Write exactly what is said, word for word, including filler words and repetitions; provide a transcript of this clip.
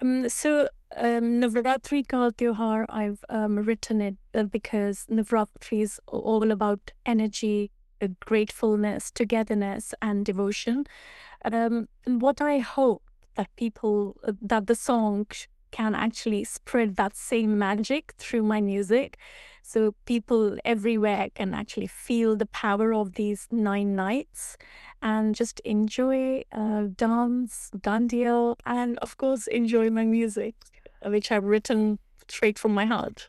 Um, so, um, Navratri Ka Tyohar, I've um, written it uh, because Navratri is a- all about energy, uh, gratefulness, togetherness, and devotion. Um, and what I hope that people, uh, that the song sh- can actually spread that same magic through my music. So people everywhere can actually feel the power of these nine nights and just enjoy, uh, dance, dandiya, and of course, enjoy my music, uh, which I've written straight from my heart.